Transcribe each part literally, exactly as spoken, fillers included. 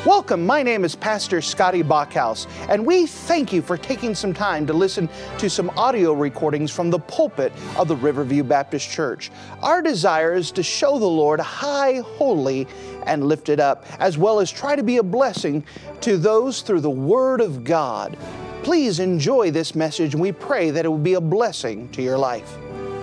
Welcome, my name is Pastor Scotty Bachhaus, and we thank you for taking some time to listen to some audio recordings from the pulpit of the Riverview Baptist Church. Our desire is to show the Lord high, holy, and lifted up, as well as try to be a blessing to those through the Word of God. Please enjoy this message, and we pray that it will be a blessing to your life.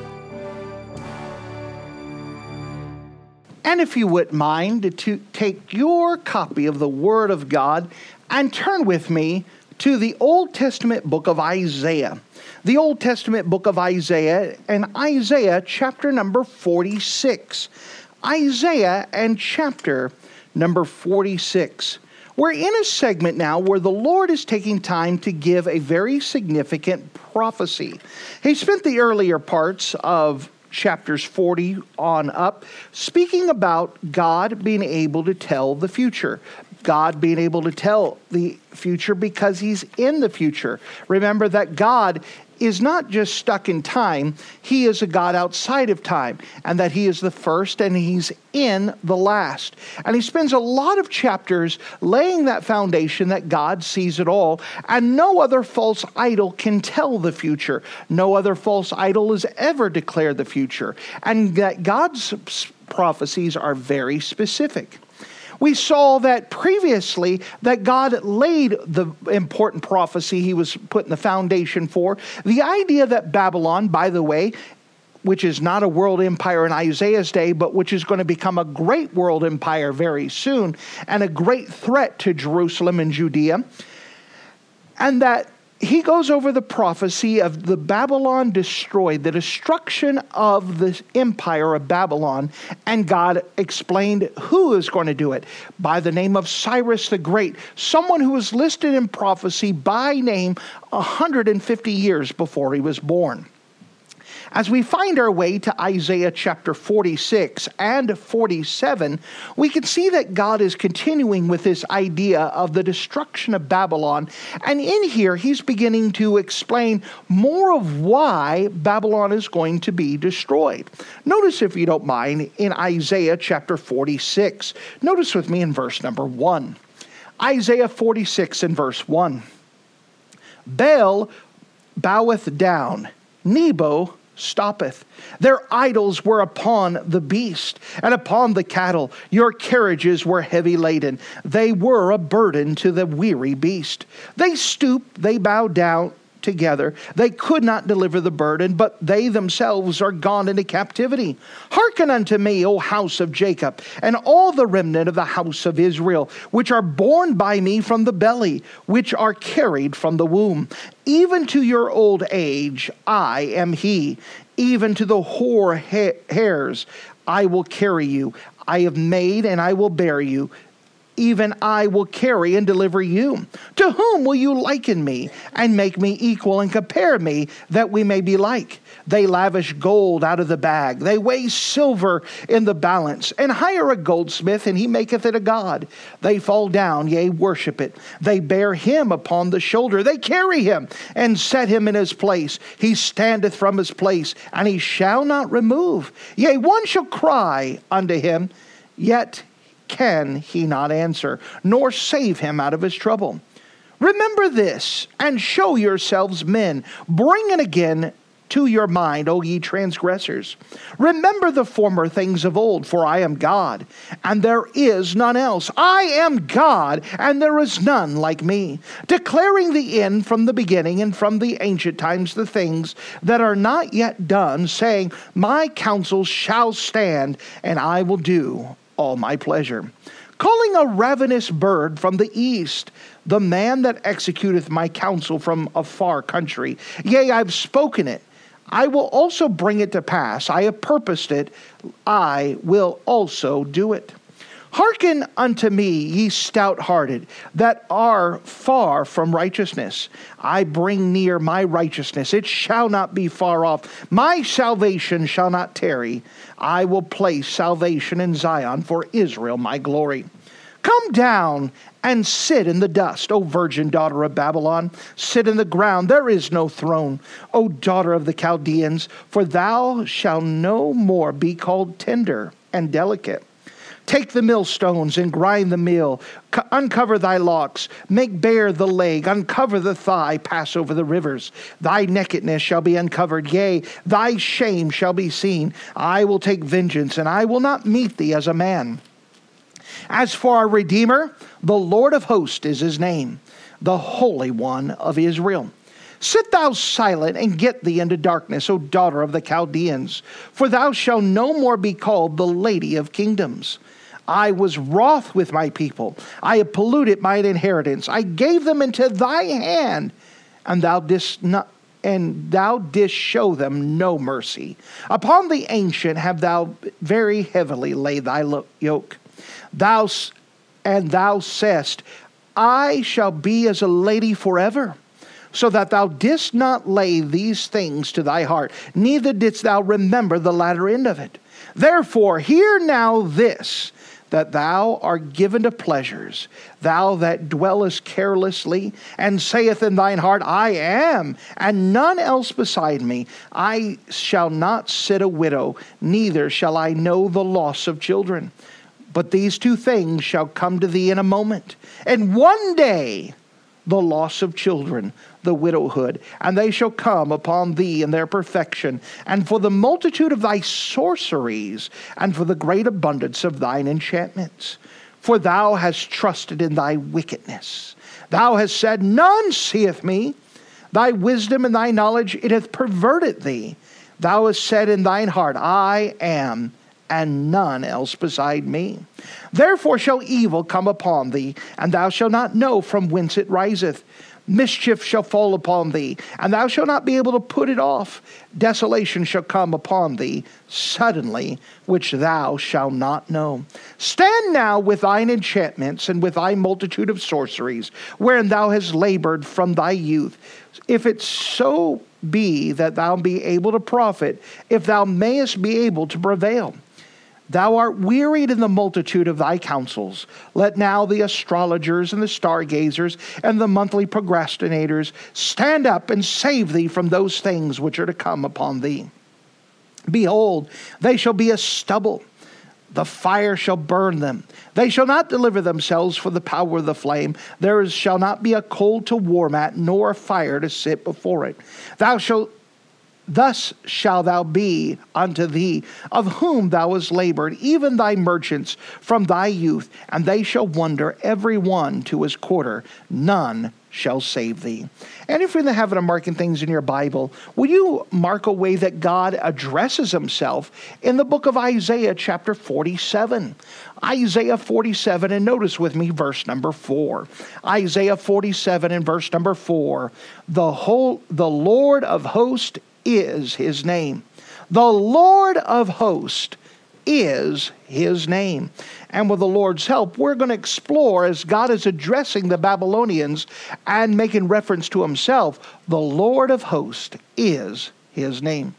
And if you wouldn't mind to take your copy of the Word of God and turn with me to the Old Testament book of Isaiah. The Old Testament book of Isaiah and Isaiah chapter number forty-six. Isaiah and chapter number forty-six. We're in a segment now where the Lord is taking time to give a very significant prophecy. He spent the earlier parts of chapters forty on up, speaking about God being able to tell the future. God being able to tell the future because He's in the future. Remember that God is not just stuck in time, He is a God outside of time, and that He is the first and He's in the last. And He spends a lot of chapters laying that foundation that God sees it all, and no other false idol can tell the future. No other false idol has ever declared the future, and that God's prophecies are very specific. We saw that previously that God laid the important prophecy He was putting the foundation for. The idea that Babylon, by the way, which is not a world empire in Isaiah's day, but which is going to become a great world empire very soon, and a great threat to Jerusalem and Judea. And that he goes over the prophecy of the Babylon destroyed, the destruction of the empire of Babylon, and God explained who is going to do it by the name of Cyrus the Great, someone who was listed in prophecy by name one hundred fifty years before he was born. As we find our way to Isaiah chapter forty-six and forty-seven, we can see that God is continuing with this idea of the destruction of Babylon. And in here, He's beginning to explain more of why Babylon is going to be destroyed. Notice, if you don't mind, in Isaiah chapter forty-six. Notice with me in verse number one. Isaiah forty-six and verse one. Baal boweth down, Nebo stoppeth. Their idols were upon the beast and upon the cattle. Your carriages were heavy laden. They were a burden to the weary beast. They stooped, they bowed down together. They could not deliver the burden, but they themselves are gone into captivity. Hearken unto me, O house of Jacob, and all the remnant of the house of Israel, which are born by me from the belly, which are carried from the womb. Even to your old age, I am He. Even to the hoar ha- hairs, I will carry you. I have made and I will bear you. Even I will carry and deliver you. To whom will you liken me and make me equal and compare me that we may be like? They lavish gold out of the bag. They weigh silver in the balance and hire a goldsmith, and he maketh it a god. They fall down, yea, worship it. They bear him upon the shoulder. They carry him and set him in his place. He standeth from his place, and he shall not remove. Yea, one shall cry unto him, yet can he not answer, nor save him out of his trouble. Remember this, and show yourselves men. Bring it again to your mind, O ye transgressors. Remember the former things of old, for I am God, and there is none else. I am God, and there is none like me, declaring the end from the beginning, and from the ancient times the things that are not yet done, saying, my counsel shall stand, and I will do all my pleasure. Calling a ravenous bird from the east, the man that executeth my counsel from a far country. Yea, I've spoken it. I will also bring it to pass. I have purposed it. I will also do it. Hearken unto me, ye stout-hearted, that are far from righteousness. I bring near my righteousness. It shall not be far off. My salvation shall not tarry. I will place salvation in Zion for Israel, my glory. Come down and sit in the dust, O virgin daughter of Babylon. Sit in the ground, there is no throne, O daughter of the Chaldeans, for thou shalt no more be called tender and delicate. Take the millstones and grind the mill. Co- uncover thy locks. Make bare the leg. Uncover the thigh. Pass over the rivers. Thy nakedness shall be uncovered. Yea, thy shame shall be seen. I will take vengeance, and I will not meet thee as a man. As for our Redeemer, the Lord of hosts is his name, the Holy One of Israel. Sit thou silent and get thee into darkness, O daughter of the Chaldeans, for thou shalt no more be called the Lady of Kingdoms. I was wroth with my people. I have polluted mine inheritance. I gave them into thy hand, and thou didst not, and thou didst show them no mercy. Upon the ancient have thou very heavily laid thy yoke. Thou and thou saidst, I shall be as a lady forever. So that thou didst not lay these things to thy heart, neither didst thou remember the latter end of it. Therefore, hear now this, that thou art given to pleasures, thou that dwellest carelessly, and saith in thine heart, I am, and none else beside me. I shall not sit a widow, neither shall I know the loss of children. But these two things shall come to thee in a moment, and one day the loss of children, the widowhood, and they shall come upon thee in their perfection, and for the multitude of thy sorceries, and for the great abundance of thine enchantments. For thou hast trusted in thy wickedness. Thou hast said, none seeth me. Thy wisdom and thy knowledge, it hath perverted thee. Thou hast said in thine heart, I am, and none else beside me. Therefore shall evil come upon thee, and thou shalt not know from whence it riseth. Mischief shall fall upon thee, and thou shalt not be able to put it off. Desolation shall come upon thee suddenly, which thou shalt not know. Stand now with thine enchantments, and with thy multitude of sorceries, wherein thou hast labored from thy youth. If it so be that thou be able to profit, if thou mayest be able to prevail. Thou art wearied in the multitude of thy counsels. Let now the astrologers and the stargazers and the monthly procrastinators stand up and save thee from those things which are to come upon thee. Behold, they shall be as stubble. The fire shall burn them. They shall not deliver themselves for the power of the flame. There is, shall not be a coal to warm at, nor a fire to sit before it. Thou shalt Thus shalt thou be unto thee, of whom thou hast labored, even thy merchants from thy youth, and they shall wander every one to his quarter. None shall save thee. And if you're in the habit of marking things in your Bible, will you mark a way that God addresses himself in the book of Isaiah chapter forty-seven? Isaiah forty-seven, and notice with me verse number four. Isaiah forty-seven and verse number four. The whole, the Lord of hosts is his name. The Lord of hosts is his name. And with the Lord's help, we're going to explore as God is addressing the Babylonians and making reference to himself. The Lord of hosts is his name.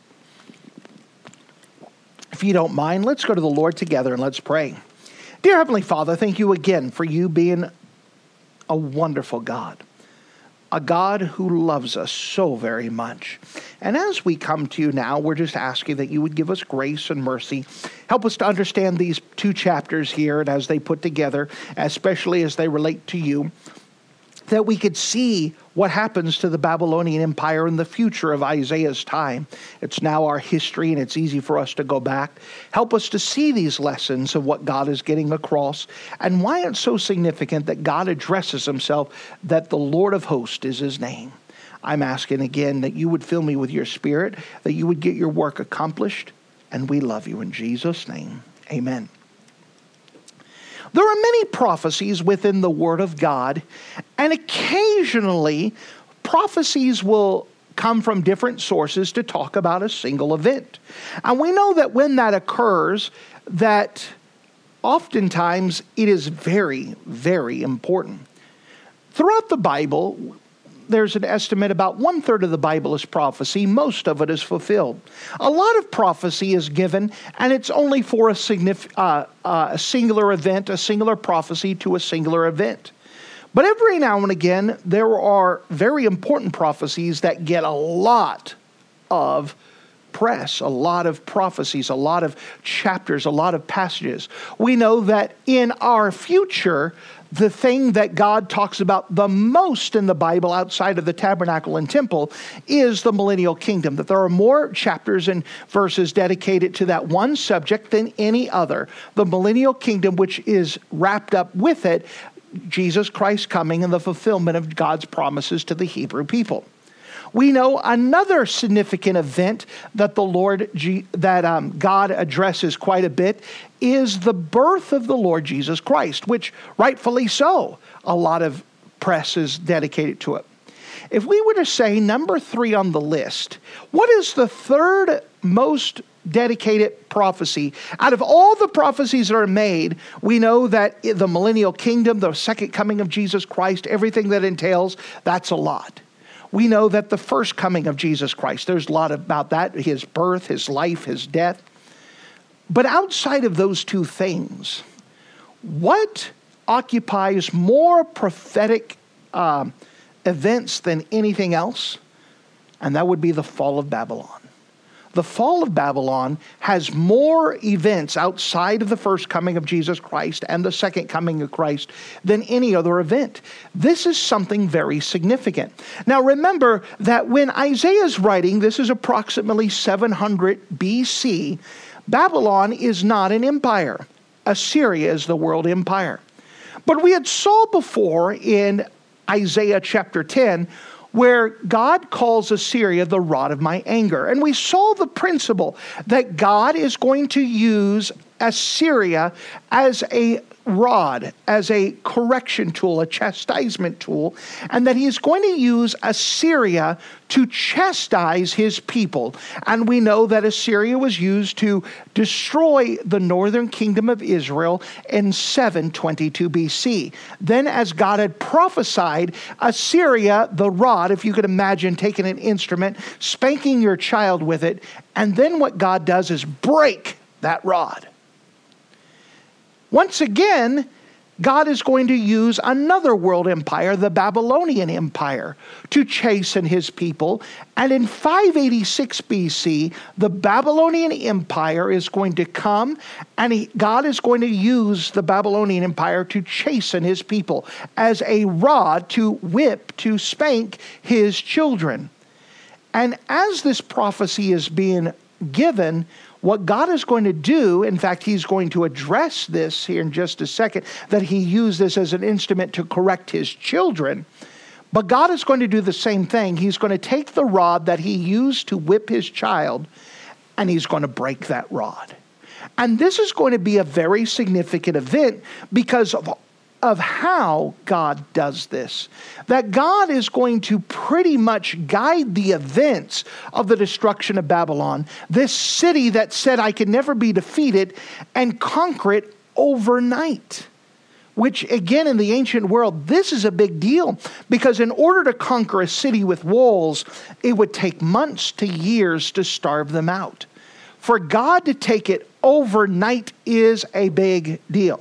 If you don't mind, let's go to the Lord together and let's pray. Dear Heavenly Father, thank you again for you being a wonderful God. A God who loves us so very much. And as we come to you now, we're just asking that you would give us grace and mercy. Help us to understand these two chapters here and as they put together, especially as they relate to you, that we could see what happens to the Babylonian Empire in the future of Isaiah's time. It's now our history, and it's easy for us to go back. Help us to see these lessons of what God is getting across and why it's so significant that God addresses himself, that the Lord of hosts is his name. I'm asking again that you would fill me with your Spirit, that you would get your work accomplished, and we love you in Jesus' name. Amen. There are many prophecies within the Word of God, and occasionally prophecies will come from different sources to talk about a single event. And we know that when that occurs, that oftentimes it is very, very important. Throughout the Bible, there's an estimate about one third of the Bible is prophecy. Most of it is fulfilled. A lot of prophecy is given, and it's only for a, signif- uh, uh, a singular event, a singular prophecy to a singular event. But every now and again, there are very important prophecies that get a lot of press, a lot of prophecies, a lot of chapters, a lot of passages. We know that in our future, the thing that God talks about the most in the Bible outside of the tabernacle and temple is the millennial kingdom, that there are more chapters and verses dedicated to that one subject than any other. The millennial kingdom, which is wrapped up with it, Jesus Christ coming and the fulfillment of God's promises to the Hebrew people. We know another significant event that the Lord, that um, God addresses quite a bit is the birth of the Lord Jesus Christ, which rightfully so, a lot of press is dedicated to it. If we were to say number three on the list, what is the third most dedicated prophecy? Out of all the prophecies that are made, we know that the millennial kingdom, the second coming of Jesus Christ, everything that entails, that's a lot. We know that the first coming of Jesus Christ, there's a lot about that, his birth, his life, his death. But outside of those two things, what occupies more prophetic uh, events than anything else? And that would be the fall of Babylon. The fall of Babylon has more events outside of the first coming of Jesus Christ and the second coming of Christ than any other event. This is something very significant. Now remember that when Isaiah is writing, this is approximately seven hundred B C, Babylon is not an empire. Assyria is the world empire. But we had saw before in Isaiah chapter ten, where God calls Assyria the rod of my anger. And we saw the principle that God is going to use Assyria as a rod, as a correction tool, a chastisement tool, and that he is going to use Assyria to chastise his people. And we know that Assyria was used to destroy the northern kingdom of Israel in seven twenty-two B C. Then, as God had prophesied, Assyria, the rod, if you could imagine taking an instrument, spanking your child with it, and then what God does is break that rod. Once again, God is going to use another world empire, the Babylonian Empire, to chasten his people. And in five eighty-six B C, the Babylonian Empire is going to come, and he, God is going to use the Babylonian Empire to chasten his people as a rod to whip, to spank his children. And as this prophecy is being given, what God is going to do, in fact, he's going to address this here in just a second, that he used this as an instrument to correct his children. But God is going to do the same thing. He's going to take the rod that he used to whip his child, and he's going to break that rod. And this is going to be a very significant event because of of how God does this. That God is going to pretty much guide the events of the destruction of Babylon, this city that said I could never be defeated, and conquer it overnight. Which again, in the ancient world, this is a big deal, because in order to conquer a city with walls, it would take months to years to starve them out. For God to take it overnight is a big deal.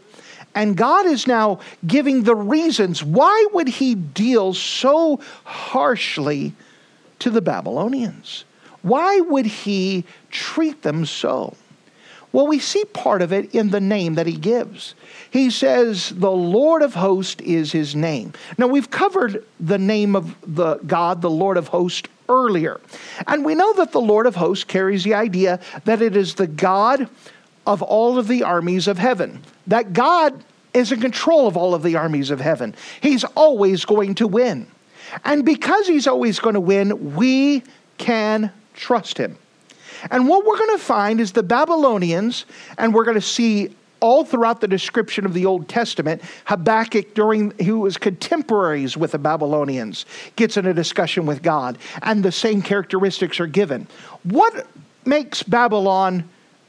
And God is now giving the reasons. Why would he deal so harshly to the Babylonians? Why would he treat them so? Well, we see part of it in the name that he gives. He says the Lord of hosts is his name. Now, we've covered the name of the God, the Lord of hosts, earlier. And we know that the Lord of hosts carries the idea that it is the God of all of the armies of heaven. That God is in control of all of the armies of heaven. He's always going to win. And because he's always going to win, we can trust him. And what we're going to find is the Babylonians, and we're going to see all throughout the description of the Old Testament, Habakkuk, during who was contemporaries with the Babylonians, gets in a discussion with God, and the same characteristics are given. What makes Babylon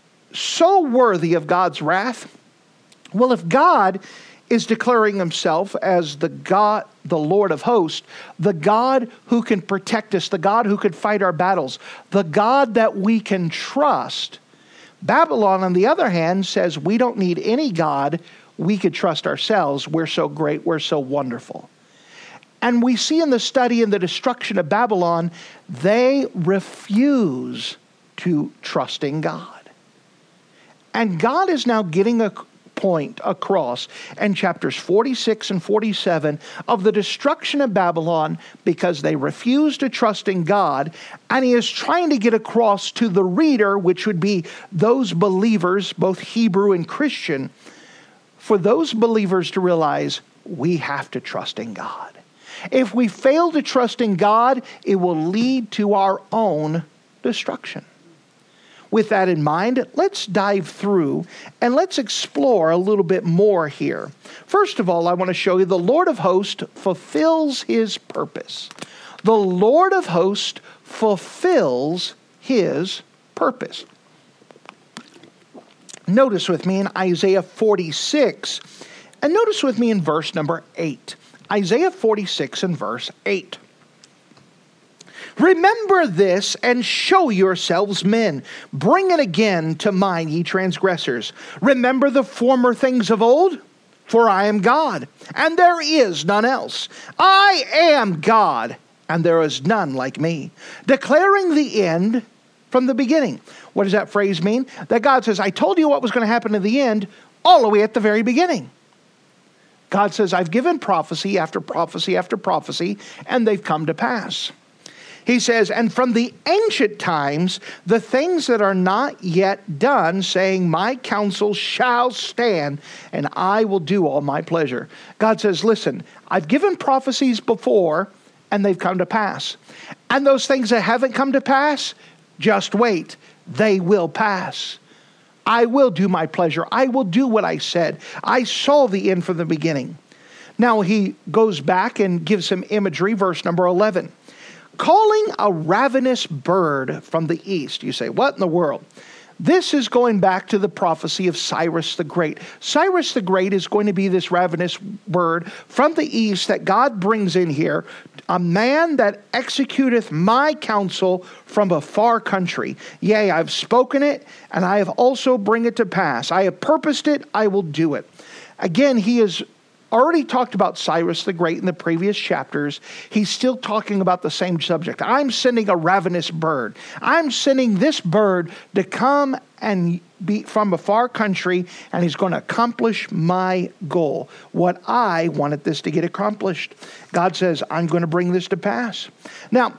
so worthy of God's wrath? Well, if God is declaring himself as the God, the Lord of hosts, the God who can protect us, the God who could fight our battles, the God that we can trust, Babylon, on the other hand, says we don't need any God. We could trust ourselves. We're so great. We're so wonderful. And we see in the study in the destruction of Babylon, they refuse to trusting God. And God is now getting a point across in chapters forty-six and forty-seven of the destruction of Babylon because they refused to trust in God. And he is trying to get across to the reader, which would be those believers, both Hebrew and Christian, for those believers to realize we have to trust in God. If we fail to trust in God, it will lead to our own destruction. With that in mind, let's dive through and let's explore a little bit more here. First of all, I want to show you the Lord of hosts fulfills his purpose. The Lord of hosts fulfills his purpose. Notice with me in Isaiah forty-six, and notice with me in verse number eight. Isaiah forty-six and verse eight. Remember this and show yourselves men. Bring it again to mind, ye transgressors. Remember the former things of old, for I am God, and there is none else. I am God, and there is none like me, declaring the end from the beginning. What does that phrase mean? That God says, I told you what was going to happen in the end, all the way at the very beginning. God says, I've given prophecy after prophecy after prophecy, and they've come to pass. He says, and from the ancient times, the things that are not yet done, saying, my counsel shall stand, and I will do all my pleasure. God says, listen, I've given prophecies before, and they've come to pass. And those things that haven't come to pass, just wait. They will pass. I will do my pleasure. I will do what I said. I saw the end from the beginning. Now he goes back and gives some imagery, verse number eleven. Calling a ravenous bird from the east. You say, what in the world? This is going back to the prophecy of Cyrus the Great. Cyrus the Great is going to be this ravenous bird from the east that God brings in here. A man that executeth my counsel from a far country. Yea, I've spoken it, and I have also bring it to pass. I have purposed it, I will do it. Again, he is already talked about Cyrus the Great in the previous chapters. He's still talking about the same subject. I'm sending a ravenous bird. I'm sending this bird to come and be from a far country, and he's going to accomplish my goal. What I wanted this to get accomplished. God says, I'm going to bring this to pass. Now,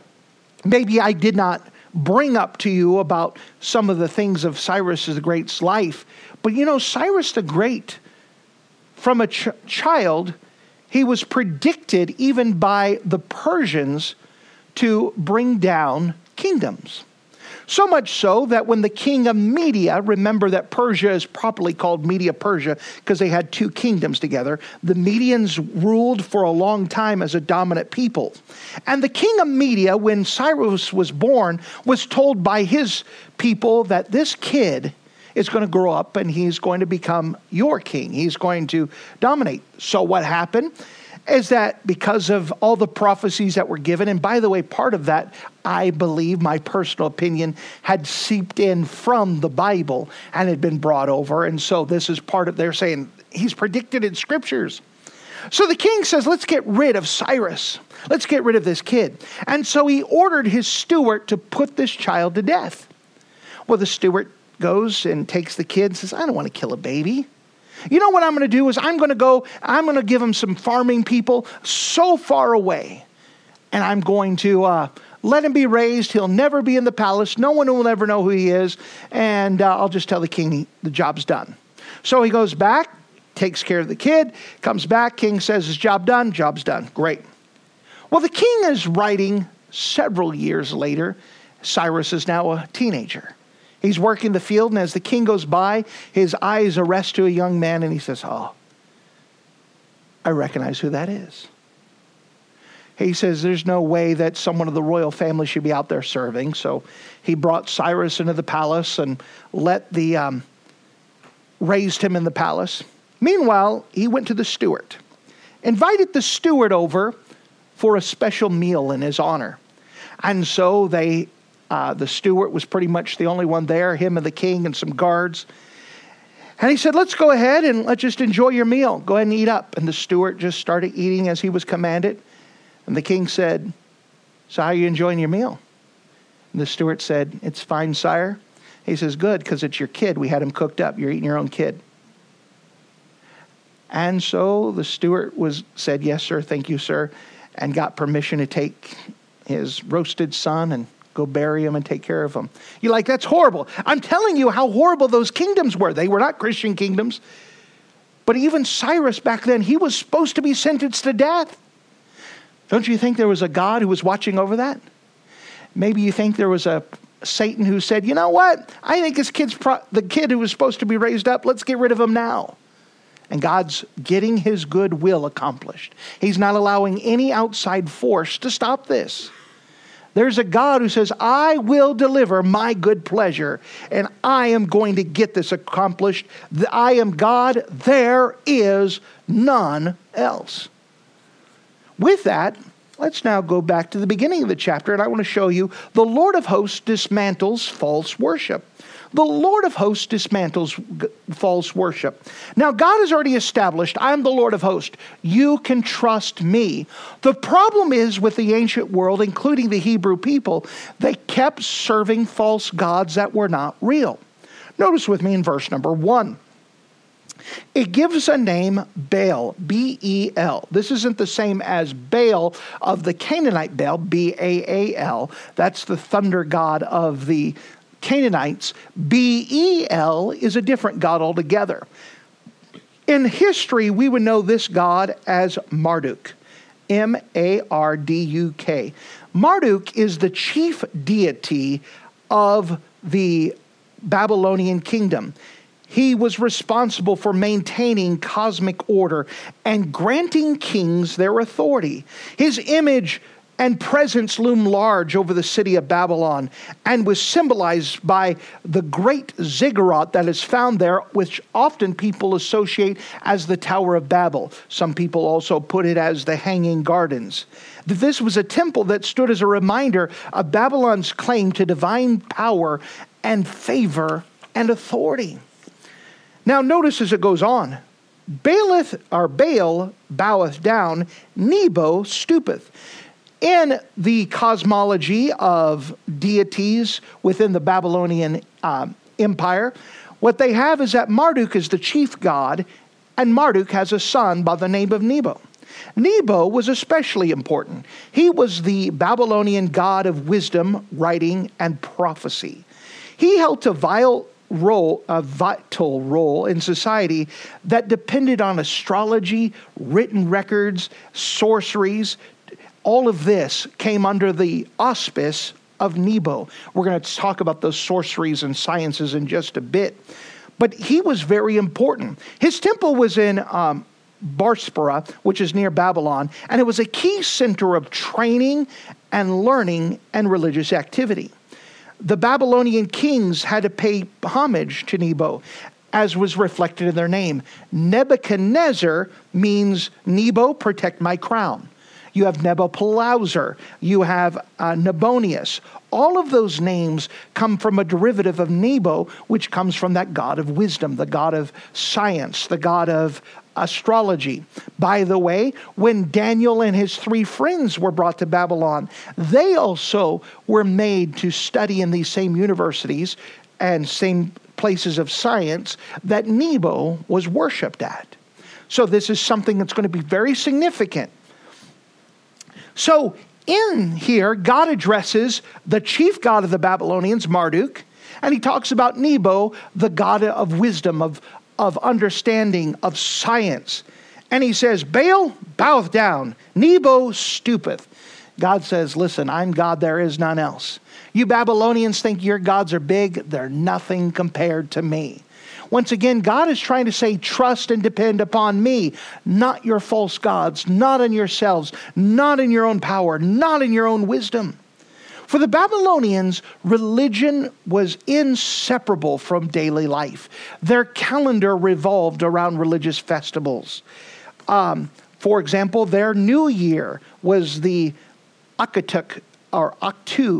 maybe I did not bring up to you about some of the things of Cyrus the Great's life, but you know, Cyrus the Great, from a ch- child, he was predicted even by the Persians to bring down kingdoms. So much so that when the king of Media, remember that Persia is properly called Media Persia because they had two kingdoms together. The Medians ruled for a long time as a dominant people. And the king of Media, when Cyrus was born, was told by his people that this kid is going to grow up and he's going to become your king. He's going to dominate. So what happened is that because of all the prophecies that were given, and by the way, part of that, I believe, my personal opinion, had seeped in from the Bible and had been brought over. And so this is part of, they're saying, he's predicted in scriptures. So the king says, let's get rid of Cyrus. Let's get rid of this kid. And so he ordered his steward to put this child to death. Well, the steward goes and takes the kid and says, I don't want to kill a baby. You know what I'm going to do is I'm going to go, I'm going to give him some farming people so far away. And I'm going to uh, let him be raised. He'll never be in the palace. No one will ever know who he is. And uh, I'll just tell the king he, the job's done. So he goes back, takes care of the kid, comes back. King says, his job done, job's done. Great. Well, the king is writing several years later. Cyrus is now a teenager. He's working the field, and as the king goes by, his eyes arrest to a young man, and he says, oh, I recognize who that is. He says, there's no way that someone of the royal family should be out there serving. So he brought Cyrus into the palace and let the, um, raised him in the palace. Meanwhile, he went to the steward, invited the steward over for a special meal in his honor. And so they Uh, the steward was pretty much the only one there, him and the king and some guards. And he said, let's go ahead and let's just enjoy your meal. Go ahead and eat up. And the steward just started eating as he was commanded. And the king said, so how are you enjoying your meal? And the steward said, "It's fine, sire." He says, "Good, because it's your kid. We had him cooked up. You're eating your own kid." And so the steward was said, "Yes, sir. Thank you, sir," and got permission to take his roasted son and go bury him and take care of him. You're like, that's horrible. I'm telling you how horrible those kingdoms were. They were not Christian kingdoms. But even Cyrus back then, he was supposed to be sentenced to death. Don't you think there was a God who was watching over that? Maybe you think there was a Satan who said, "You know what? I think this kid's pro- the kid who was supposed to be raised up. Let's get rid of him now." And God's getting his good will accomplished. He's not allowing any outside force to stop this. There's a God who says, "I will deliver my good pleasure, and I am going to get this accomplished. I am God. There is none else." With that, let's now go back to the beginning of the chapter, and I want to show you the Lord of hosts dismantles false worship. The Lord of hosts dismantles false worship. Now, God has already established, "I'm the Lord of hosts. You can trust me." The problem is with the ancient world, including the Hebrew people, they kept serving false gods that were not real. Notice with me in verse number one. It gives a name, Baal, B E L. This isn't the same as Baal of the Canaanite Baal, B A A L. That's the thunder god of the Canaanites. B E L is a different god altogether. In history, we would know this god as Marduk, M A R D U K. Marduk is the chief deity of the Babylonian kingdom. He was responsible for maintaining cosmic order and granting kings their authority. His image and presence loomed large over the city of Babylon and was symbolized by the great ziggurat that is found there, which often people associate as the Tower of Babel. Some people also put it as the Hanging Gardens. This was a temple that stood as a reminder of Babylon's claim to divine power and favor and authority. Now notice as it goes on, Baaleth, or Baal boweth down, Nebo stoopeth. In the cosmology of deities within the Babylonian um, empire, what they have is that Marduk is the chief god, and Marduk has a son by the name of Nebo. Nebo was especially important. He was the Babylonian god of wisdom, writing, and prophecy. He held a vital role, a vital role in society that depended on astrology, written records, sorceries. All of this came under the auspice of Nebo. We're going to talk about those sorceries and sciences in just a bit. But he was very important. His temple was in um, Barspara, which is near Babylon, and it was a key center of training and learning and religious activity. The Babylonian kings had to pay homage to Nebo, as was reflected in their name. Nebuchadnezzar means Nebo, protect my crown. You have Nabopolassar. You have uh, Nabonius. All of those names come from a derivative of Nebo, which comes from that god of wisdom, the god of science, the god of astrology. By the way, when Daniel and his three friends were brought to Babylon, they also were made to study in these same universities and same places of science that Nebo was worshipped at. So this is something that's going to be very significant. So in here, God addresses the chief god of the Babylonians, Marduk, and he talks about Nebo, the god of wisdom, of, of understanding, of science. And he says, Baal boweth down, Nebo stoopeth. God says, listen, I'm God, there is none else. You Babylonians think your gods are big, they're nothing compared to me. Once again, God is trying to say, trust and depend upon me, not your false gods, not in yourselves, not in your own power, not in your own wisdom. For the Babylonians, religion was inseparable from daily life. Their calendar revolved around religious festivals. Um, for example, their new year was the Akkatuk or Aktu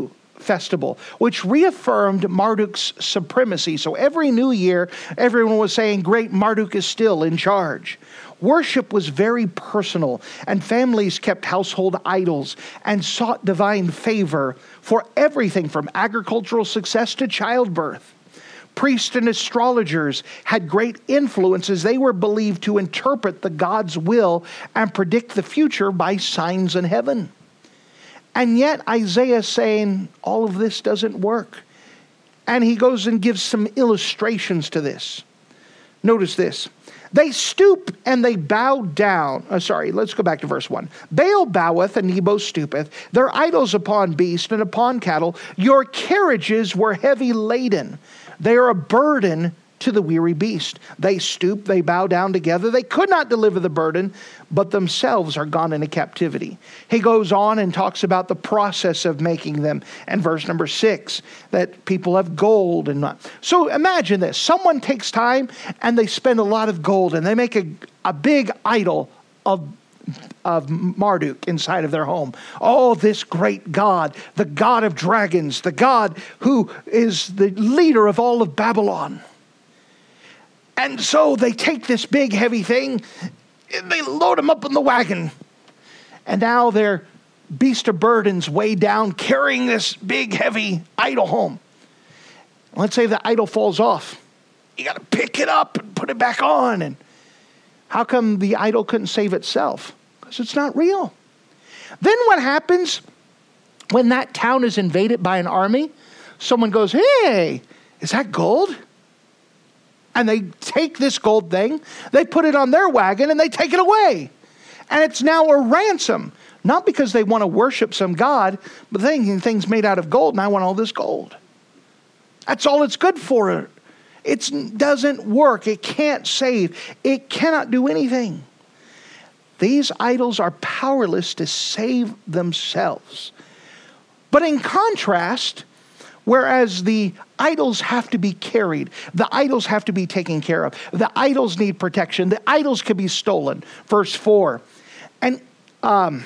festival, which reaffirmed Marduk's supremacy. So every new year, everyone was saying, great, Marduk is still in charge. Worship was very personal, and families kept household idols and sought divine favor for everything from agricultural success to childbirth. Priests and astrologers had great influence as they were believed to interpret the God's will and predict the future by signs in heaven. And yet Isaiah is saying all of this doesn't work. And he goes and gives some illustrations to this. Notice this. They stoop and they bow down. Oh, sorry, let's go back to verse one. Baal boweth and Nebo stoopeth. Their idols upon beast and upon cattle. Your carriages were heavy laden. They are a burden to the weary beast. They stoop, they bow down together. They could not deliver the burden, but themselves are gone into captivity. He goes on and talks about the process of making them. And verse number six, that people have gold and not. So imagine this. Someone takes time and they spend a lot of gold and they make a, a big idol of of Marduk inside of their home. Oh, this great God, the God of dragons, the God who is the leader of all of Babylon. And so they take this big heavy thing, and they load him up in the wagon. And now their beast of burdens way down, carrying this big heavy idol home. Let's say the idol falls off. You got to pick it up and put it back on. And how come the idol couldn't save itself? Because it's not real. Then what happens when that town is invaded by an army? Someone goes, hey, is that gold? And they take this gold thing, they put it on their wagon, and they take it away. And it's now a ransom. Not because they want to worship some god, but thinking things made out of gold, and I want all this gold. That's all it's good for. It doesn't work. It can't save. It cannot do anything. These idols are powerless to save themselves. But in contrast, whereas the idols have to be carried, the idols have to be taken care of, the idols need protection, the idols can be stolen. Verse four. And um,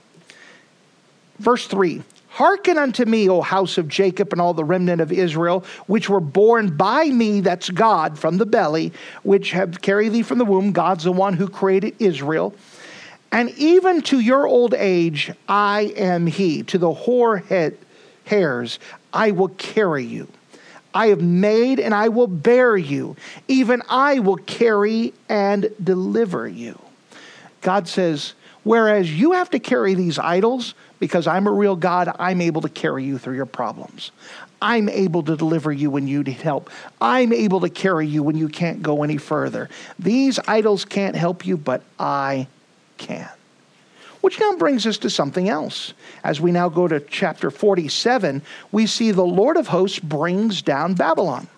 verse three. Hearken unto me, O house of Jacob, and all the remnant of Israel, which were born by me, that's God, from the belly, which have carried thee from the womb. God's the one who created Israel. And even to your old age, I am he. To the hoar head, hairs, I will carry you. I have made and I will bear you. Even I will carry and deliver you. God says, whereas you have to carry these idols, because I'm a real God, I'm able to carry you through your problems. I'm able to deliver you when you need help. I'm able to carry you when you can't go any further. These idols can't help you, but I can. Which now brings us to something else. As we now go to chapter forty-seven, we see the Lord of hosts brings down Babylon.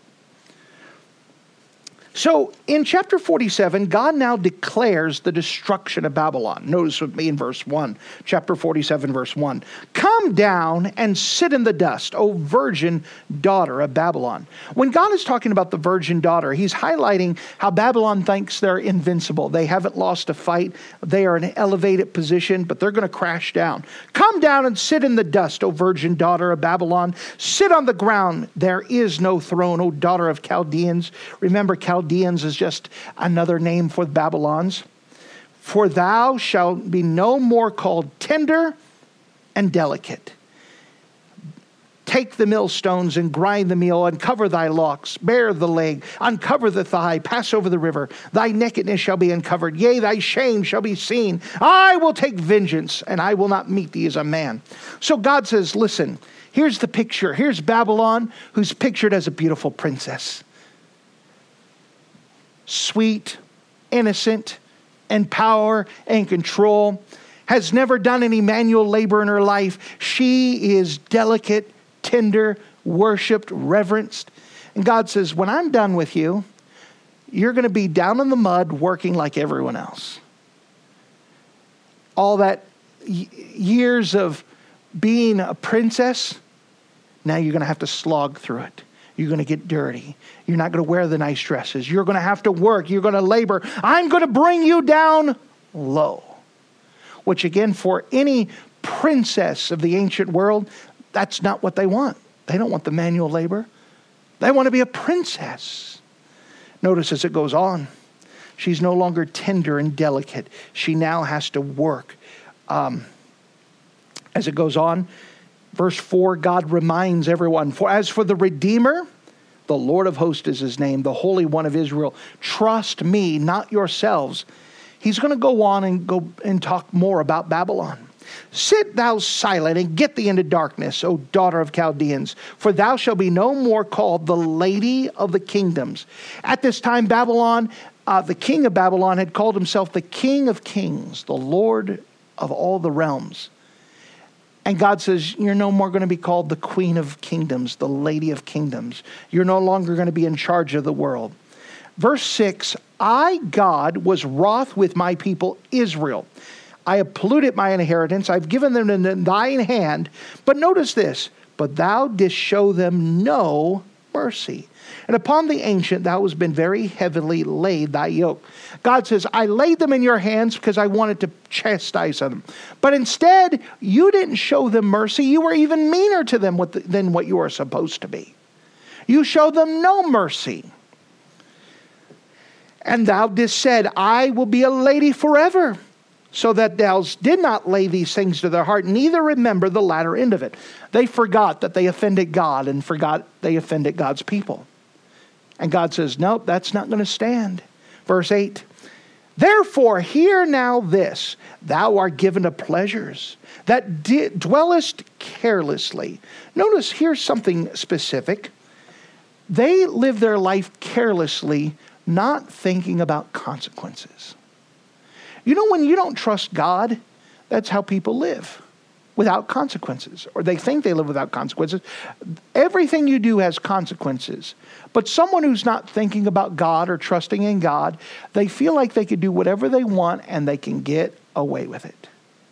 So in chapter forty-seven, God now declares the destruction of Babylon. Notice with me in verse one, chapter forty-seven, verse one. Come down and sit in the dust, O virgin daughter of Babylon. When God is talking about the virgin daughter, he's highlighting how Babylon thinks they're invincible. They haven't lost a fight. They are in an elevated position, but they're going to crash down. Come down and sit in the dust, O virgin daughter of Babylon. Sit on the ground. There is no throne, O daughter of Chaldeans. Remember, Chaldeans is just another name for Babylons. For thou shalt be no more called tender and delicate. Take the millstones and grind the meal, uncover thy locks, bare the leg, uncover the thigh, pass over the river. Thy nakedness shall be uncovered, yea, thy shame shall be seen. I will take vengeance, and I will not meet thee as a man. So God says, listen, here's the picture. Here's Babylon, who's pictured as a beautiful princess. Sweet, innocent, and power and control, has never done any manual labor in her life. She is delicate, tender, worshiped, reverenced. And God says, when I'm done with you, you're going to be down in the mud working like everyone else. All that y- years of being a princess, now you're going to have to slog through it. You're going to get dirty. You're not going to wear the nice dresses. You're going to have to work. You're going to labor. I'm going to bring you down low. Which again, for any princess of the ancient world, that's not what they want. They don't want the manual labor. They want to be a princess. Notice as it goes on, she's no longer tender and delicate. She now has to work. Um, as it goes on, verse four, God reminds everyone, for as for the Redeemer, the Lord of hosts is his name, the Holy One of Israel. Trust me, not yourselves. He's going to go on and go and talk more about Babylon. Sit thou silent and get thee into darkness, O daughter of Chaldeans, for thou shalt be no more called the lady of the kingdoms. At this time, Babylon, uh, the king of Babylon had called himself the King of Kings, the Lord of all the realms. And God says, you're no more going to be called the Queen of Kingdoms, the Lady of Kingdoms. You're no longer going to be in charge of the world. Verse six, I, God, was wroth with my people Israel. I have polluted my inheritance. I've given them into thine hand. But notice this, but thou didst show them no mercy. And upon the ancient thou hast been very heavily laid thy yoke. God says, I laid them in your hands because I wanted to chastise them. But instead, you didn't show them mercy. You were even meaner to them than what you are supposed to be. You showed them no mercy. And thou didst said, I will be a lady forever. So that thou did not lay these things to their heart, neither remember the latter end of it. They forgot that they offended God and forgot they offended God's people. And God says, nope, that's not going to stand. Verse eight, therefore hear now this, thou art given to pleasures, that di- dwellest carelessly. Notice here's something specific. They live their life carelessly, not thinking about consequences. You know, when you don't trust God, that's how people live, without consequences. Or they think they live without consequences. Everything you do has consequences. But someone who's not thinking about God or trusting in God, they feel like they could do whatever they want and they can get away with it.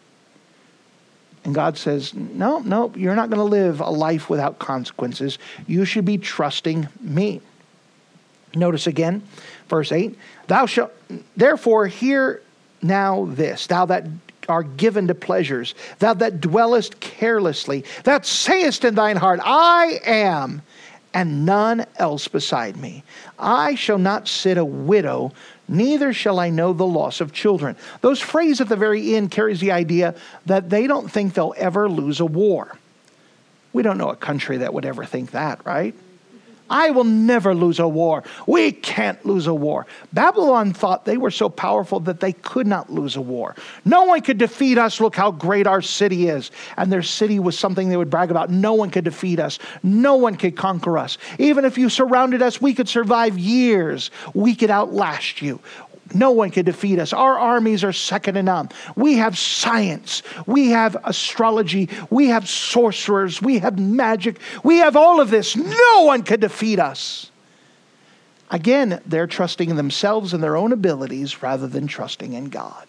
And God says, no, no, you're not going to live a life without consequences. You should be trusting me. Notice again, verse eight, thou shalt therefore hear now this, thou that art given to pleasures, thou that dwellest carelessly, that sayest in thine heart, I am, and none else beside me. I shall not sit a widow, neither shall I know the loss of children. Those phrases at the very end carries the idea that they don't think they'll ever lose a war. We don't know a country that would ever think that, right? I will never lose a war. We can't lose a war. Babylon thought they were so powerful that they could not lose a war. No one could defeat us. Look how great our city is. And their city was something they would brag about. No one could defeat us. No one could conquer us. Even if you surrounded us, we could survive years. We could outlast you. No one can defeat us. Our armies are second to none. We have science. We have astrology. We have sorcerers. We have magic. We have all of this. No one can defeat us. Again, they're trusting in themselves and their own abilities rather than trusting in God.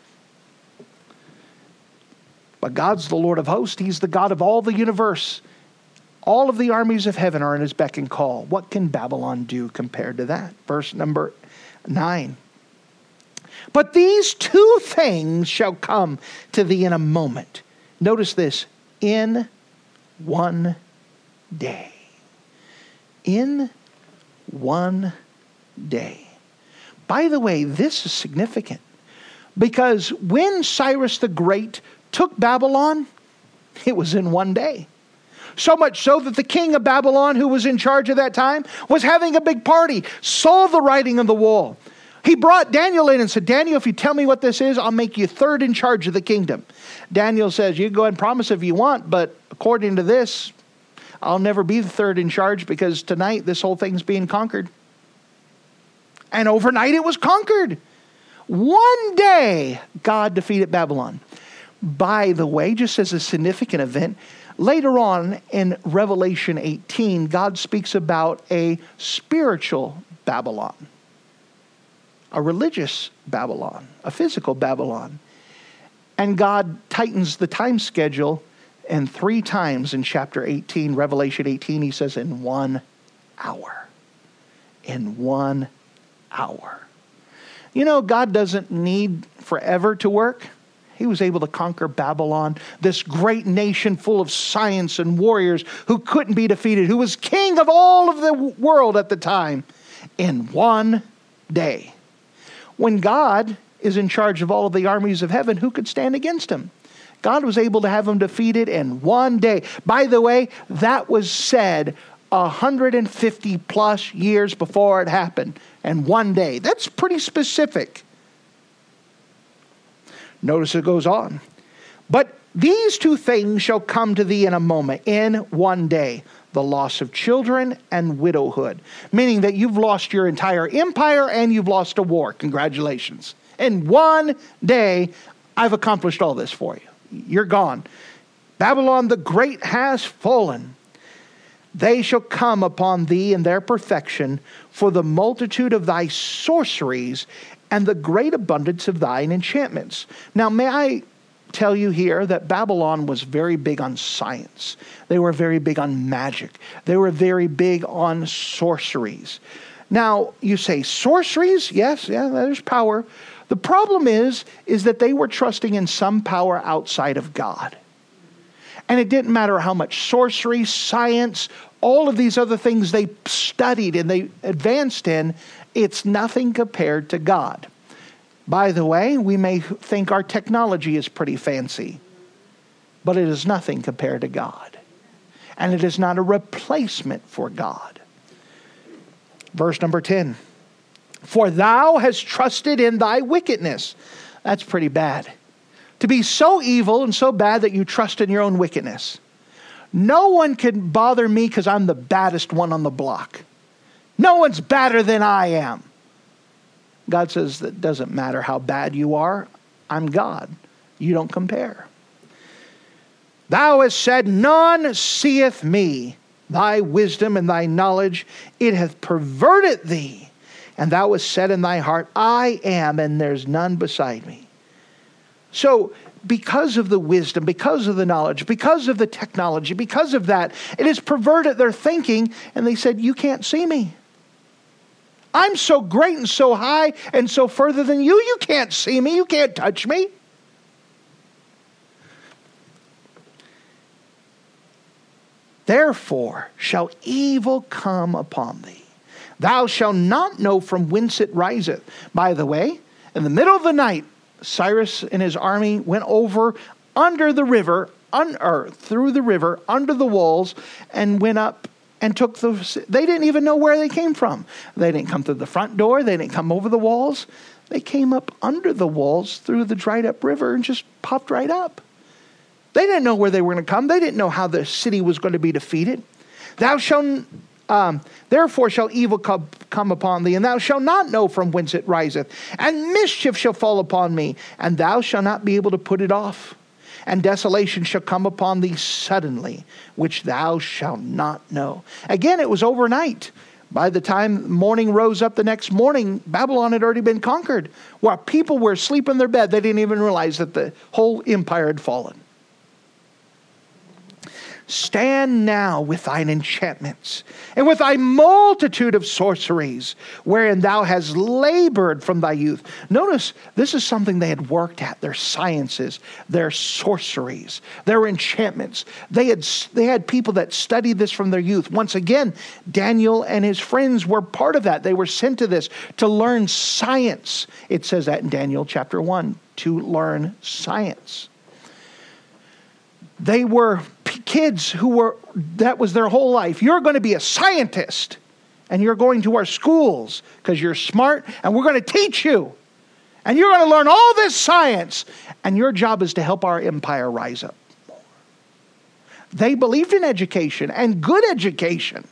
But God's the Lord of hosts. He's the God of all the universe. All of the armies of heaven are in his beck and call. What can Babylon do compared to that? Verse number nine. But these two things shall come to thee in a moment. Notice this, in one day. In one day. By the way, this is significant because when Cyrus the Great took Babylon, it was in one day. So much so that the king of Babylon, who was in charge at that time, was having a big party, saw the writing on the wall. He brought Daniel in and said, Daniel, if you tell me what this is, I'll make you third in charge of the kingdom. Daniel says, you can go ahead and promise if you want, but according to this, I'll never be the third in charge because tonight this whole thing's being conquered. And overnight it was conquered. One day, God defeated Babylon. By the way, just as a significant event, later on in Revelation eighteen, God speaks about a spiritual Babylon. A religious Babylon, a physical Babylon. And God tightens the time schedule, and three times in chapter eighteen, Revelation eighteen, he says, in one hour. In one hour. You know, God doesn't need forever to work. He was able to conquer Babylon, this great nation full of science and warriors who couldn't be defeated, who was king of all of the world at the time, in one day. When God is in charge of all of the armies of heaven, who could stand against him? God was able to have them defeated in one day. By the way, that was said one hundred fifty plus years before it happened. And one day. That's pretty specific. Notice it goes on. But these two things shall come to thee in a moment, in one day. The loss of children and widowhood. Meaning that you've lost your entire empire and you've lost a war. Congratulations. In one day, I've accomplished all this for you. You're gone. Babylon the Great has fallen. They shall come upon thee in their perfection, for the multitude of thy sorceries and the great abundance of thine enchantments. Now, may I tell you here that Babylon was very big on science. They were very big on magic. They were very big on sorceries. Now, you say sorceries? Yes, yeah, there's power. The problem is, is that they were trusting in some power outside of God. And it didn't matter how much sorcery, science, all of these other things they studied and they advanced in, it's nothing compared to God. By the way, we may think our technology is pretty fancy, but it is nothing compared to God. And it is not a replacement for God. Verse number ten. For thou hast trusted in thy wickedness. That's pretty bad. To be so evil and so bad that you trust in your own wickedness. No one can bother me because I'm the baddest one on the block. No one's badder than I am. God says that doesn't matter how bad you are. I'm God. You don't compare. Thou hast said, none seeth me. Thy wisdom and thy knowledge, it hath perverted thee. And thou hast said in thy heart, I am, and there's none beside me. So, because of the wisdom, because of the knowledge, because of the technology, because of that, it has perverted their thinking, and they said, you can't see me. I'm so great and so high and so further than you, you can't see me, you can't touch me. Therefore shall evil come upon thee. Thou shalt not know from whence it riseth. By the way, in the middle of the night, Cyrus and his army went over under the river, un, or through the river, under the walls, and went up and took the... They didn't even know where they came from. They didn't come through the front door. They didn't come over the walls. They came up under the walls through the dried up river and just popped right up. They didn't know where they were going to come. They didn't know how the city was going to be defeated. Thou shalt... Um, therefore shall evil come, come upon thee, and thou shalt not know from whence it riseth. And mischief shall fall upon me, and thou shalt not be able to put it off. And desolation shall come upon thee suddenly, which thou shalt not know. Again, it was overnight. By the time morning rose up the next morning, Babylon had already been conquered. While people were asleep in their bed, they didn't even realize that the whole empire had fallen. Stand now with thine enchantments, and with thy multitude of sorceries, wherein thou hast labored from thy youth. Notice, this is something they had worked at, their sciences, their sorceries, their enchantments. They had, they had people that studied this from their youth. Once again, Daniel and his friends were part of that. They were sent to this to learn science. It says that in Daniel chapter one, to learn science. They were kids who were, that was their whole life. You're going to be a scientist, and you're going to our schools because you're smart, and we're going to teach you. And you're going to learn all this science, and your job is to help our empire rise up more. They believed in education and good education.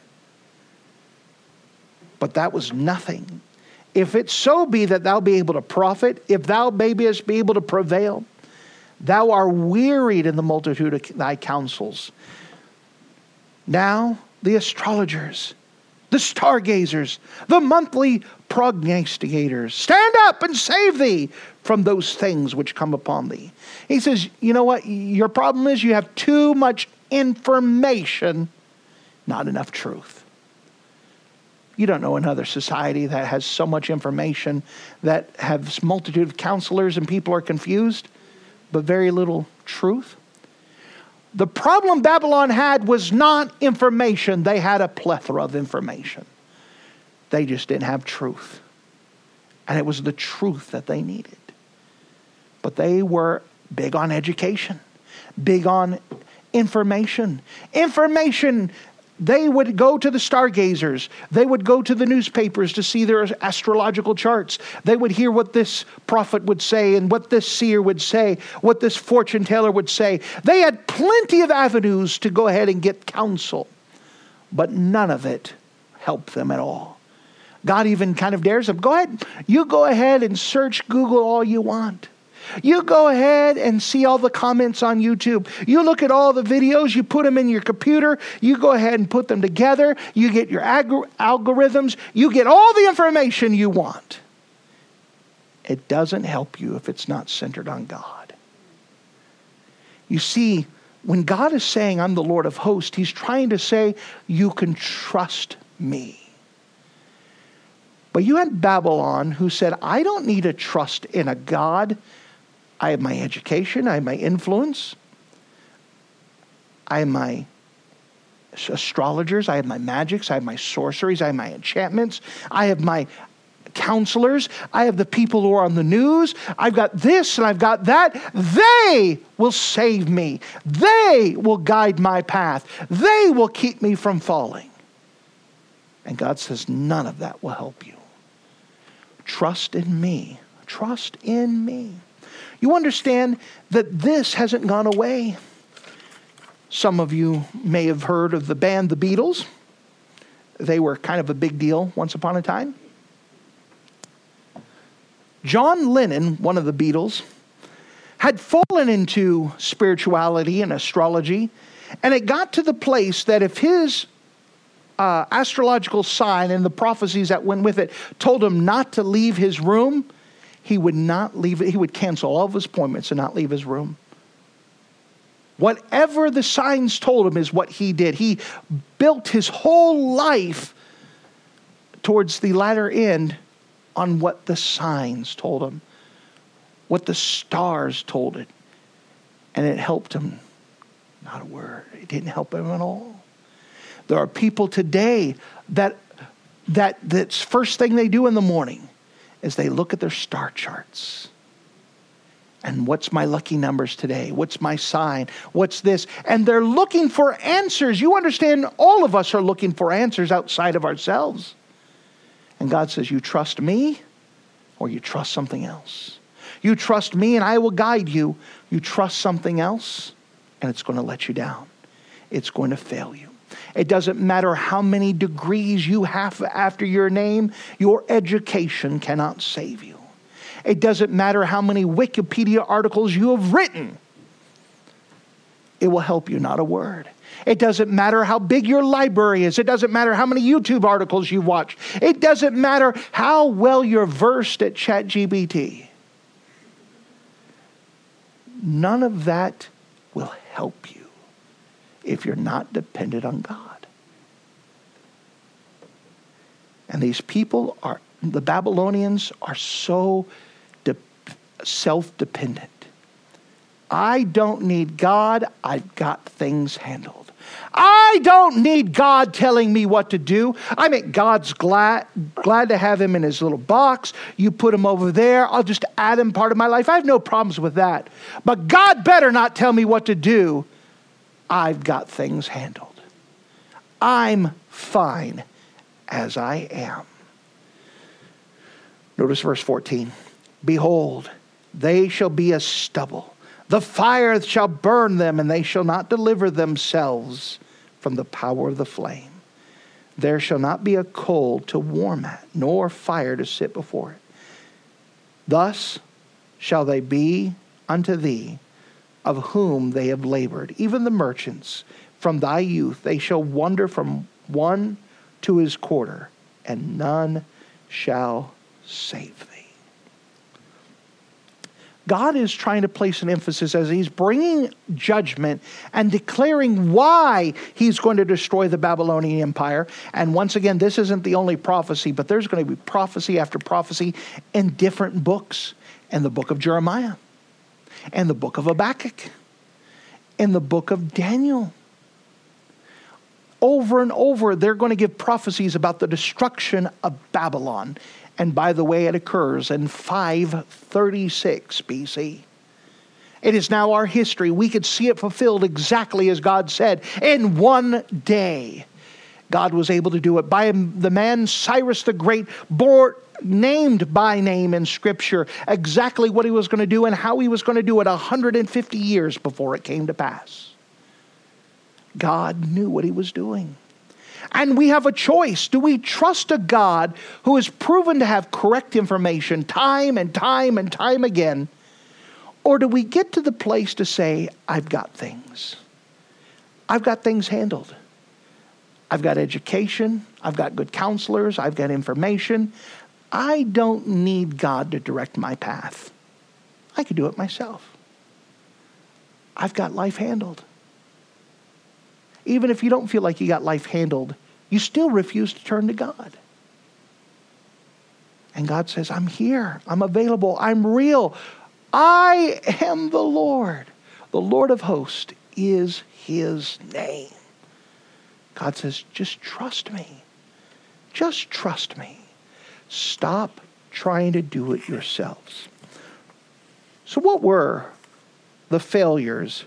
But that was nothing. If it so be that thou be able to profit, if thou mayest be able to prevail, thou art wearied in the multitude of thy counsels. Now the astrologers, the stargazers, the monthly prognosticators, stand up and save thee from those things which come upon thee. He says, you know what? Your problem is you have too much information, not enough truth. You don't know another society that has so much information that has multitude of counselors and people are confused. but very little truth. The problem Babylon had was not information. They had a plethora of information. They just didn't have truth. And it was the truth that they needed. But they were big on education, big on information. Information, they would go to the stargazers. They would go to the newspapers to see their astrological charts. They would hear what this prophet would say and what this seer would say, what this fortune teller would say. They had plenty of avenues to go ahead and get counsel, but none of it helped them at all. God even kind of dares them. Go ahead. You go ahead and search Google all you want. You go ahead and see all the comments on YouTube. You look at all the videos. You put them in your computer. You go ahead and put them together. You get your ag- algorithms. You get all the information you want. It doesn't help you if it's not centered on God. You see, when God is saying, I'm the Lord of hosts, He's trying to say, you can trust me. But you had Babylon who said, I don't need to trust in a God. I have my education. I have my influence. I have my astrologers. I have my magics. I have my sorceries. I have my enchantments. I have my counselors. I have the people who are on the news. I've got this and I've got that. They will save me. They will guide my path. They will keep me from falling. And God says, none of that will help you. Trust in me. Trust in me. You understand that this hasn't gone away. Some of you may have heard of the band The Beatles. They were kind of a big deal once upon a time. John Lennon, one of the Beatles, had fallen into spirituality and astrology, and it got to the place that if his uh, astrological sign and the prophecies that went with it told him not to leave his room, he would not leave it. He would cancel all of his appointments and not leave his room. Whatever the signs told him is what he did. He built his whole life towards the latter end on what the signs told him, what the stars told it. And it helped him. Not a word. It didn't help him at all. There are people today that that that's first thing they do in the morning is they look at their star charts. And what's my lucky numbers today? What's my sign? What's this? And they're looking for answers. You understand, all of us are looking for answers outside of ourselves. And God says, you trust me or you trust something else. You trust me and I will guide you. You trust something else and it's going to let you down. It's going to fail you. It doesn't matter how many degrees you have after your name, your education cannot save you. It doesn't matter how many Wikipedia articles you have written. It will help you not a word. It doesn't matter how big your library is. It doesn't matter how many YouTube articles you've watched. It doesn't matter how well you're versed at ChatGPT. None of that will help you if you're not dependent on God. And these people are, the Babylonians are so de- self-dependent. I don't need God. I've got things handled. I don't need God telling me what to do. I mean, God's glad, glad to have him in his little box. You put him over there. I'll just add him part of my life. I have no problems with that. But God better not tell me what to do. I've got things handled. I'm fine as I am. Notice verse fourteen. Behold, they shall be as stubble. The fire shall burn them, and they shall not deliver themselves from the power of the flame. There shall not be a coal to warm at, nor fire to sit before it. Thus shall they be unto thee, of whom they have labored, even the merchants. From thy youth they shall wander from one to his quarter, and none shall save thee. God is trying to place an emphasis as he's bringing judgment and declaring why he's going to destroy the Babylonian Empire. And once again, this isn't the only prophecy, but there's going to be prophecy after prophecy in different books. In the book of Jeremiah, and the book of Habakkuk, in the book of Daniel. Over and over, they're going to give prophecies about the destruction of Babylon. And by the way, it occurs in five thirty-six B C. It is now our history. We could see it fulfilled exactly as God said. In one day, God was able to do it. By the man Cyrus the Great, bore, named by name in Scripture, exactly what he was going to do and how he was going to do it one hundred fifty years before it came to pass. God knew what he was doing. And we have a choice. Do we trust a God who is proven to have correct information time and time and time again? Or do we get to the place to say, I've got things. I've got things handled. I've got education. I've got good counselors. I've got information. I don't need God to direct my path. I can do it myself. I've got life handled. Even if you don't feel like you got life handled, you still refuse to turn to God. And God says, I'm here. I'm available. I'm real. I am the Lord. The Lord of hosts is his name. God says, just trust me. Just trust me. Stop trying to do it yourselves. So what were the failures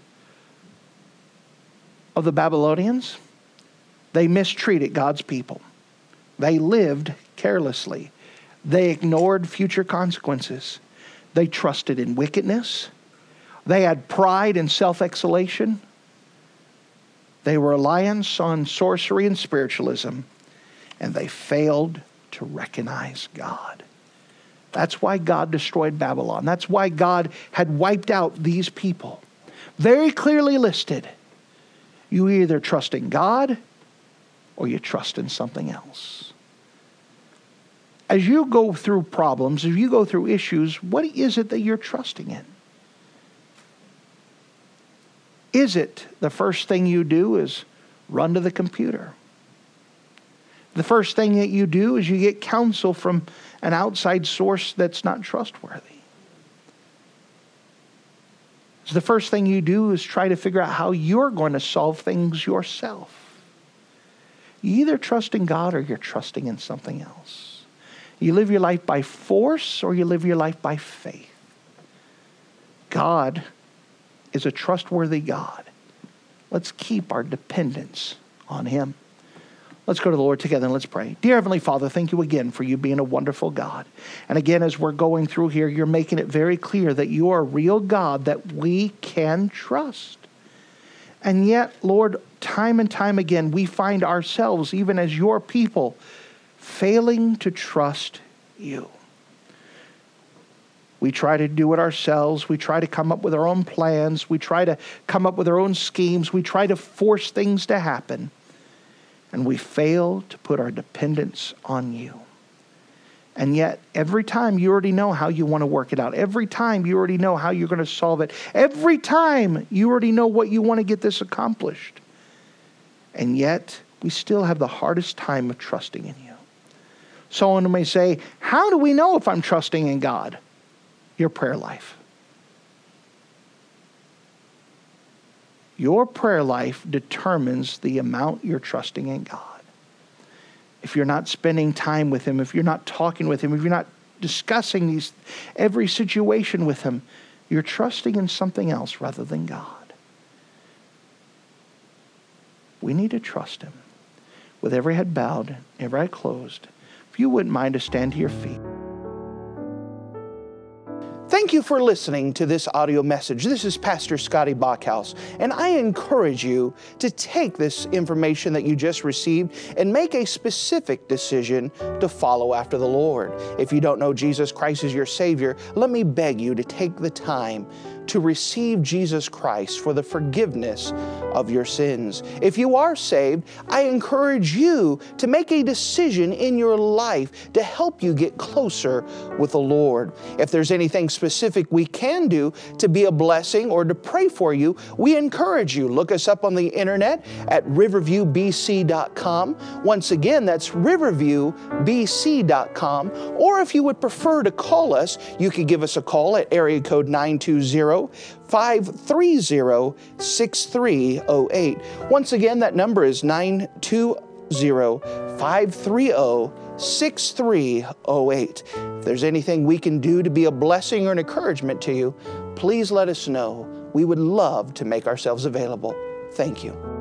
of the Babylonians? They mistreated God's people. They lived carelessly. They ignored future consequences. They trusted in wickedness. They had pride and self-exaltation. They were reliant on sorcery and spiritualism. And they failed to recognize God. That's why God destroyed Babylon. That's why God had wiped out these people. Very clearly listed. You either trust in God or you trust in something else. As you go through problems, as you go through issues, what is it that you're trusting in? Is it the first thing you do is run to the computer? The first thing that you do is you get counsel from an outside source that's not trustworthy? So the first thing you do is try to figure out how you're going to solve things yourself. You either trust in God or you're trusting in something else. You live your life by force or you live your life by faith. God is a trustworthy God. Let's keep our dependence on him. Let's go to the Lord together and let's pray. Dear Heavenly Father, thank you again for you being a wonderful God. And again, as we're going through here, you're making it very clear that you are a real God that we can trust. And yet, Lord, time and time again, we find ourselves, even as your people, failing to trust you. We try to do it ourselves. We try to come up with our own plans. We try to come up with our own schemes. We try to force things to happen. And we fail to put our dependence on you. And yet, every time you already know how you want to work it out. Every time you already know how you're going to solve it. Every time you already know what you want to get this accomplished. And yet, we still have the hardest time of trusting in you. Someone may say, how do we know if I'm trusting in God? Your prayer life. Your prayer life determines the amount you're trusting in God. If you're not spending time with him, if you're not talking with him, if you're not discussing these every situation with him, you're trusting in something else rather than God. We need to trust him. With every head bowed, every eye closed, if you wouldn't mind to stand to your feet. Thank you for listening to this audio message. This is Pastor Scotty Bachhaus, and I encourage you to take this information that you just received and make a specific decision to follow after the Lord. If you don't know Jesus Christ as your Savior, let me beg you to take the time to receive Jesus Christ for the forgiveness of your sins. If you are saved, I encourage you to make a decision in your life to help you get closer with the Lord. If there's anything specific we can do to be a blessing or to pray for you, we encourage you. Look us up on the internet at riverview b c dot com. Once again, that's riverview b c dot com. Or if you would prefer to call us, you could give us a call at area code nine two zero, zero, five three zero, six three zero eight. Once again, that number is nine two zero, five three zero, six three zero eight. If there's anything we can do to be a blessing or an encouragement to you, please let us know. We would love to make ourselves available. Thank you.